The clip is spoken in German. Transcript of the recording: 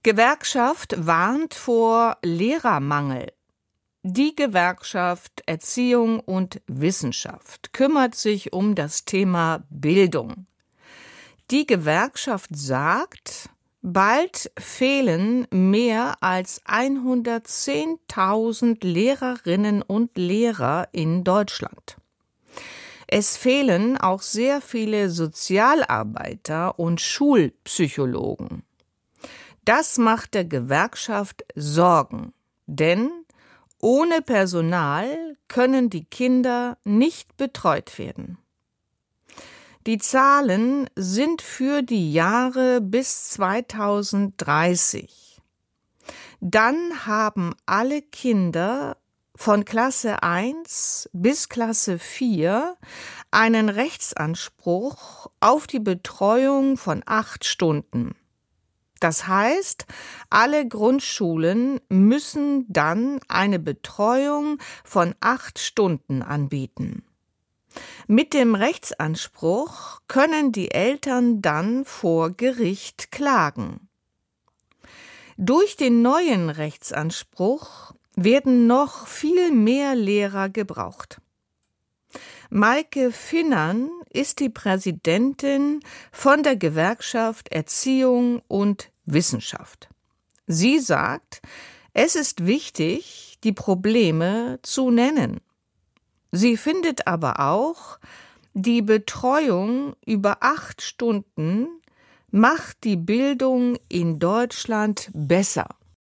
Gewerkschaft warnt vor Lehrermangel. Die Gewerkschaft Erziehung und Wissenschaft kümmert sich um das Thema Bildung. Die Gewerkschaft sagt, bald fehlen mehr als 110.000 Lehrerinnen und Lehrer in Deutschland. Es fehlen auch sehr viele Sozialarbeiter und Schulpsychologen. Das macht der Gewerkschaft Sorgen, denn ohne Personal können die Kinder nicht betreut werden. Die Zahlen sind für die Jahre bis 2030. Dann haben alle Kinder von Klasse 1 bis Klasse 4 einen Rechtsanspruch auf die Betreuung von 8 Stunden. Das heißt, alle Grundschulen müssen dann eine Betreuung von 8 Stunden anbieten. Mit dem Rechtsanspruch können die Eltern dann vor Gericht klagen. Durch den neuen Rechtsanspruch werden noch viel mehr Lehrer gebraucht. Maike Finnern ist die Präsidentin von der Gewerkschaft Erziehung und Wissenschaft. Sie sagt, es ist wichtig, die Probleme zu nennen. Sie findet aber auch, die Betreuung über 8 Stunden macht die Bildung in Deutschland besser.